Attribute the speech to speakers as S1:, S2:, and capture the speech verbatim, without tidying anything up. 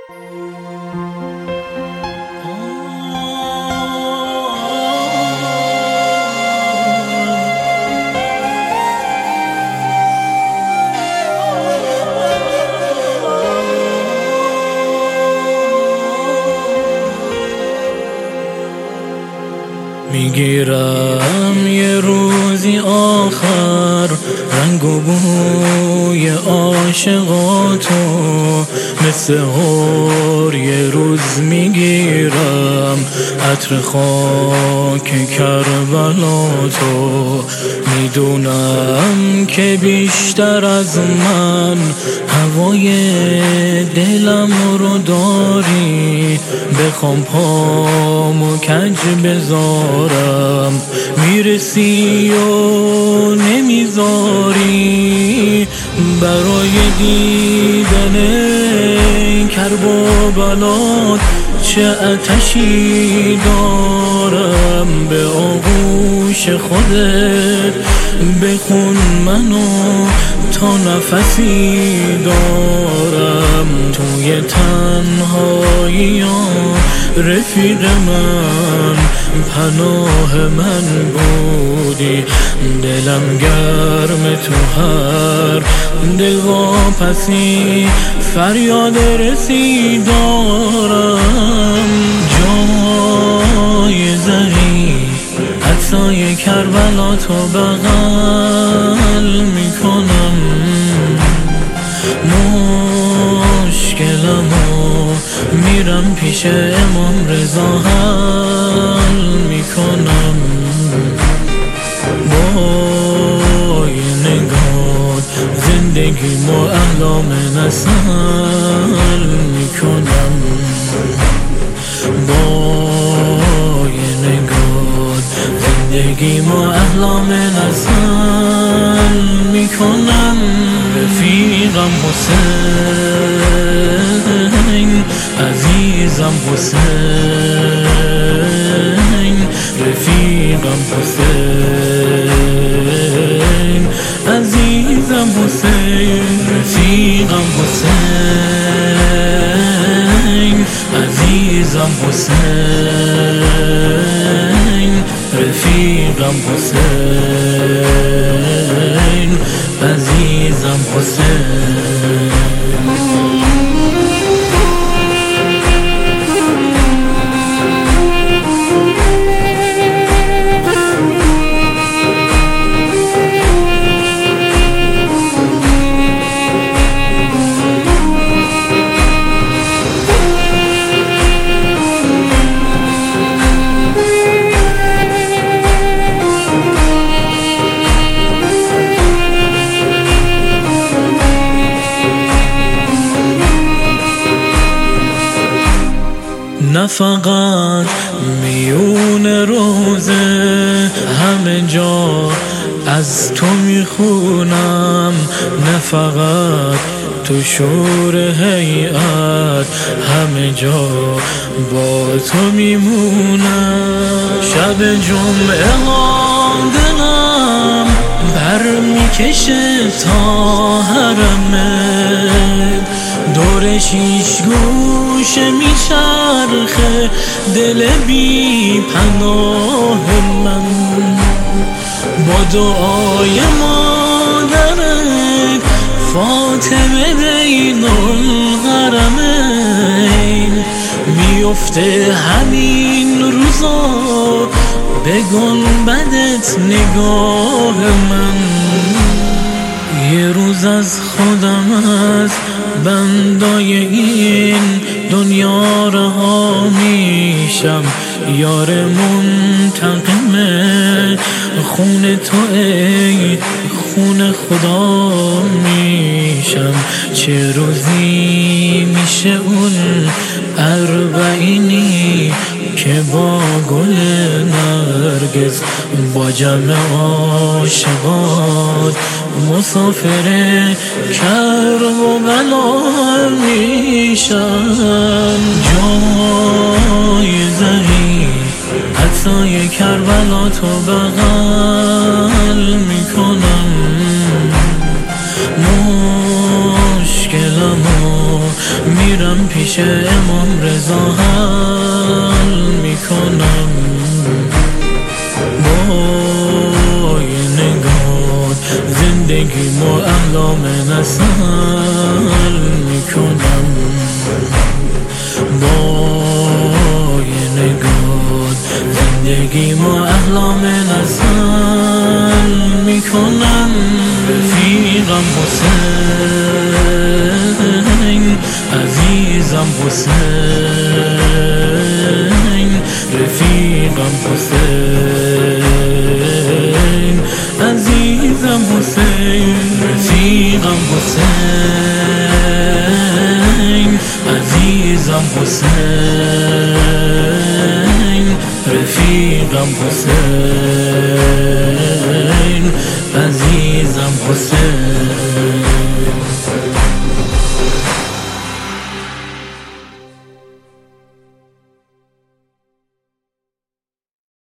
S1: میگیرم یه روزی آخر رنگ و بوی عاشقاتو، مثل هور یه روز میگیرم عطر خاک کربلاتو. میدونم که بیشتر از من هوای دلم رو داری، بخوام پامو کج بذارم میرسی و نمیذاری. برای دیدن کرب و بلات چه آتشی دارم، به آغوش خودت بخون منو تا نفسی دارم. توی تنهایی رفیق من پناه من بودی، دلم گرم تو هر دلواپسی فریاد رسی دارم. جای زهی عطسای کربلا تو بغل میکنم، مشکلمو میرم پیش امام رضا حل میکنم. با یه نگاه زندگی ما احلام نسل میکنم، با یه نگاه زندگی ما احلام نسل میکنم. رفیقم حسین، عزیزم حسین، رفیقم حسین، عزیزم حسین، رفیقم حسین، عزیزم حسین، رفیقم حسین، عزیزم حسین. نه فقط میون روزه همه جا از تو میخونم، نه فقط تو شور هیئت همه جا با تو میمونم. شب جمعه ها دلم بر میکشه تا حرمت، دور شیش گوشه میچرخه دل بی پناه من. با دعای مادرت فاطمه بین الحرمین میفته همین روزا به گنبدت نگاه من. یه روز از خودم از بندای این دنیا رها میشم، یار منتقم خون تو ای خون خدا میشم. چه روزی میشه اون اربعینی که با گل نرگس با جمع عاشقات مسافر کرب و بلا میشم. جای زهی عطسای کربلا تو بغل میکنم، مشکلمو میرم پیش امام رضا حل میکنم با یه نگاه زندگی ما احلام نسل میکنم با یه نگاه زندگی ما احلام نسل میکنم رفیقم حسین عزیزم حسین رفیقم حسین عزیزم حسین رفیقم حسین عزیزم حسین رفیقم حسین